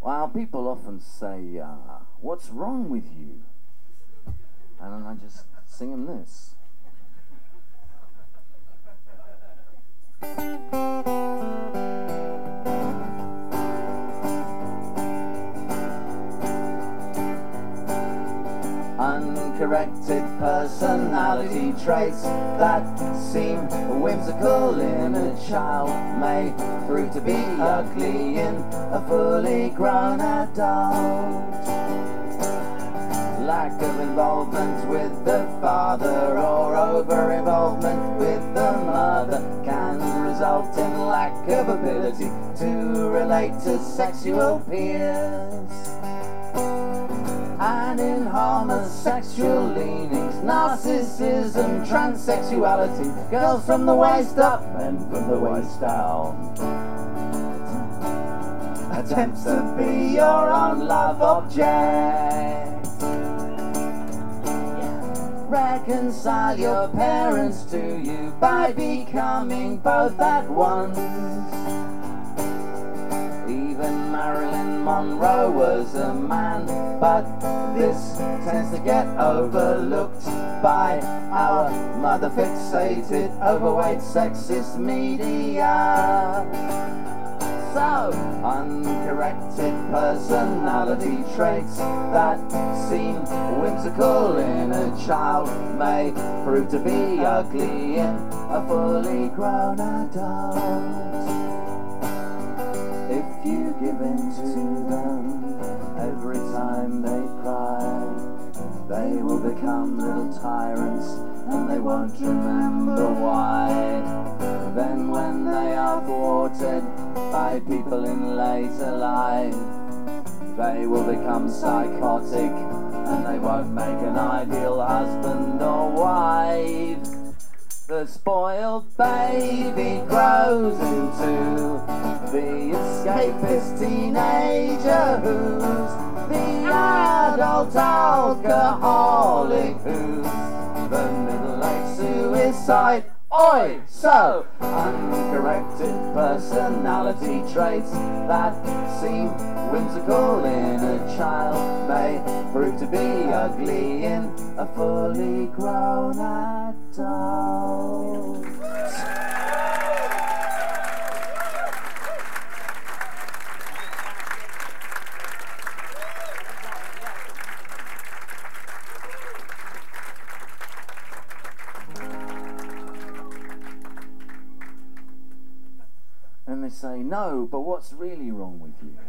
Well, people often say, what's wrong with you? And then I just sing them this. Uncorrected personality traits that seem whimsical in a child may prove to be ugly in a fully grown adult. Lack of involvement with the father or over-involvement with the mother can result in lack of ability to relate to sexual peers. And in homosexual leanings, narcissism, transsexuality, girls from the waist up, men from the waist down. Attempts to be your own love object. Reconcile your parents to you by becoming both at once. Even Marilyn Monroe was a man, but this tends to get overlooked by our mother-fixated, overweight, sexist media. So, uncorrected personality traits that seem whimsical in a child may prove to be ugly in a fully grown adult. If you give in to them every time they cry, they will become little tyrants and they won't remember why. Then when they are thwarted by people in later life, they will become psychotic and they won't make an ideal husband or wife. The spoiled baby grows into the escapist teenager who's the adult alcoholic who's the middle-aged suicide. Oi! So, uncorrected personality traits that seem whimsical in a child may prove to be ugly in a fully grown adult. And they say, no, but what's really wrong with you?